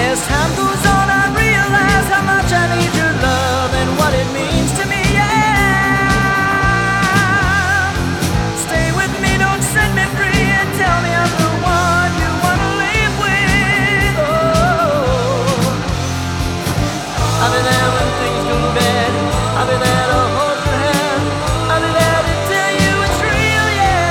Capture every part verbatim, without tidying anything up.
As time goes on, I realize how much I need your love and what it means to me, yeah. Stay with me, don't set me free, and tell me I'm the one you wanna live with. Oh, I'll be there when things go bad. I'll be there to hold your hand. I'll be there to tell you it's real,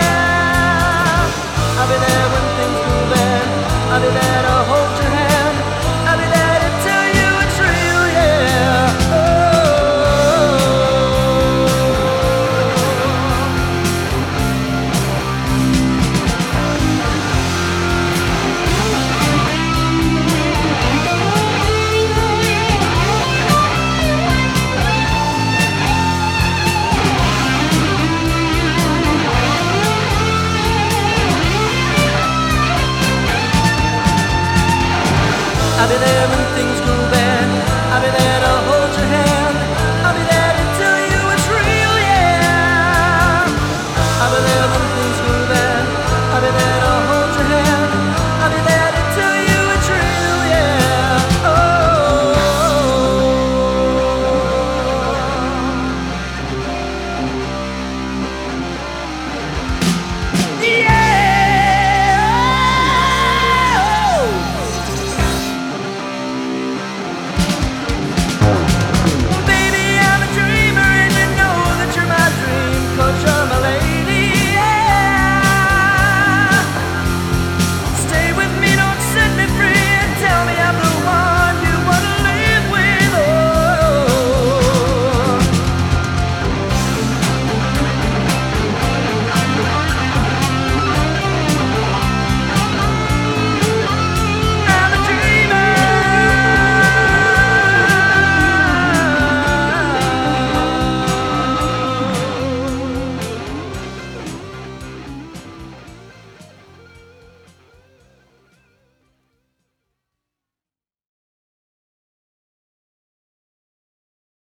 yeah. I'll be there when things go bad. I'll be there to hold your hand. I'll be there to tell you it's real, yeah. Oh. I'll be there when things go bad. I'll be there to